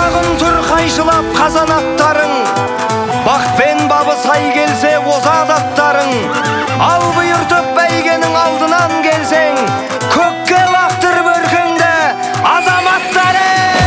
Шағын түр қайшылап қазанаттарың, бақпен бабы сай келсе озат аттарың. Ал бұйыртып бәйгенің алдынан келсең, көкке лақтыр бөркіңді азаматтарың.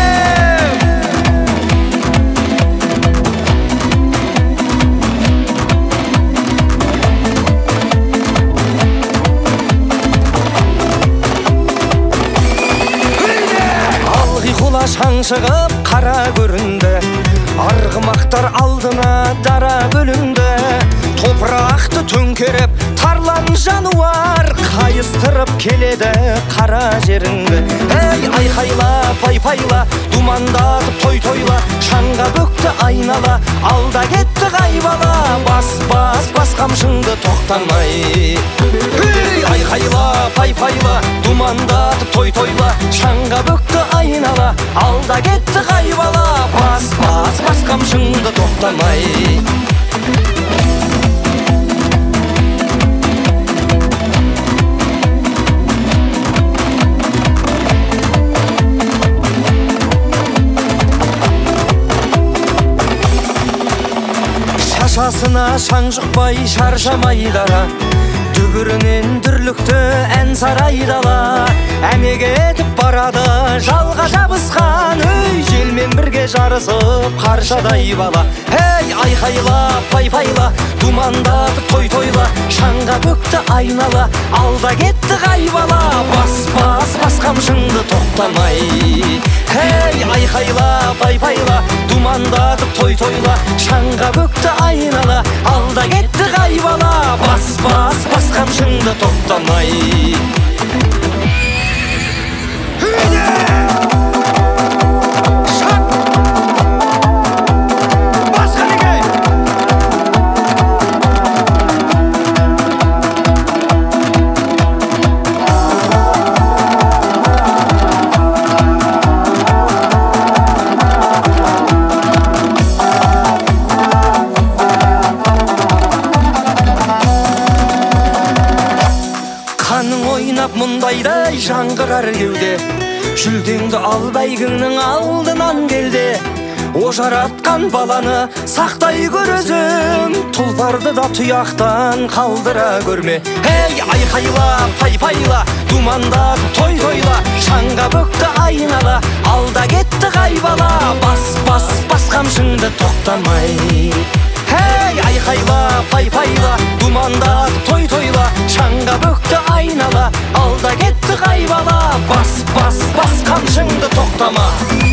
Шаң шығып қара көрінді, арғымақтар алдына дара бөлінді. Топырақты төңкеріп тарлан жануар, қайыстырып келеді қара жеріңді. Ей, айқайла, пай-пайла, думандатып той-тойла, шаңға бөкті айнала, алда кетті қайбала. Бас қамшыңды тоқтамай. Ей, айқайла, пай-пайла, думандатып той-тойла, шаңға бөкті айнала, алда кетті қайбала. Бас қамшыңды тоқтамай. Шашасына шаң жұқпай шаршамай дара, дүбірінен дүрлікті ән сарайдала. Әмеге етіп барады жалға жабысқан, өй, желмен бірге жарысып қаршадай бала. Ей, айқайла, пай-пайла, думандатып той-тойла, шаңға бөкті айнала, алда кетті қайбала. Бас қамшыңды тоқтамай. Ей, айқайла, пай-пайла, думандатып той-тойла, шаңға бөкті айнала, алда кетті қайбала. Бас қамшыңды тоқтамай. Қаның ойнап мұндайдай жаңғырар кеуде, жүлдеңді ал бәйгіңнің алдынан келде. Ожаратқан баланы сақтай көр өзің, тұлпарды да тұяқтан қалдыра көрме. Ей, айқайла, пай-пайла, думандатып той-тойла, шаңға бөкті айнала, алда кетті қайбала. Бас қамшыңды тоқтамай. Ей, айқайла, пай-пайла, думандатып той-тойла, шаңға бөкті айнала, алда кетті қайбала. Бас қамшыңды тоқтама.